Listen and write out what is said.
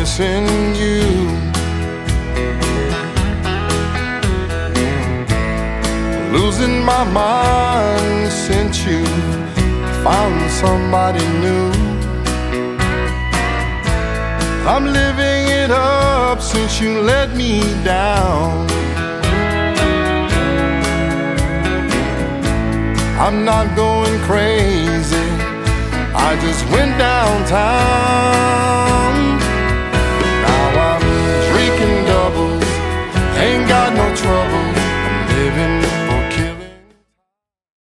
missing you. Losing my mind since you found somebody new. I'm living it up since you let me down. I'm not going crazy, I just went downtown.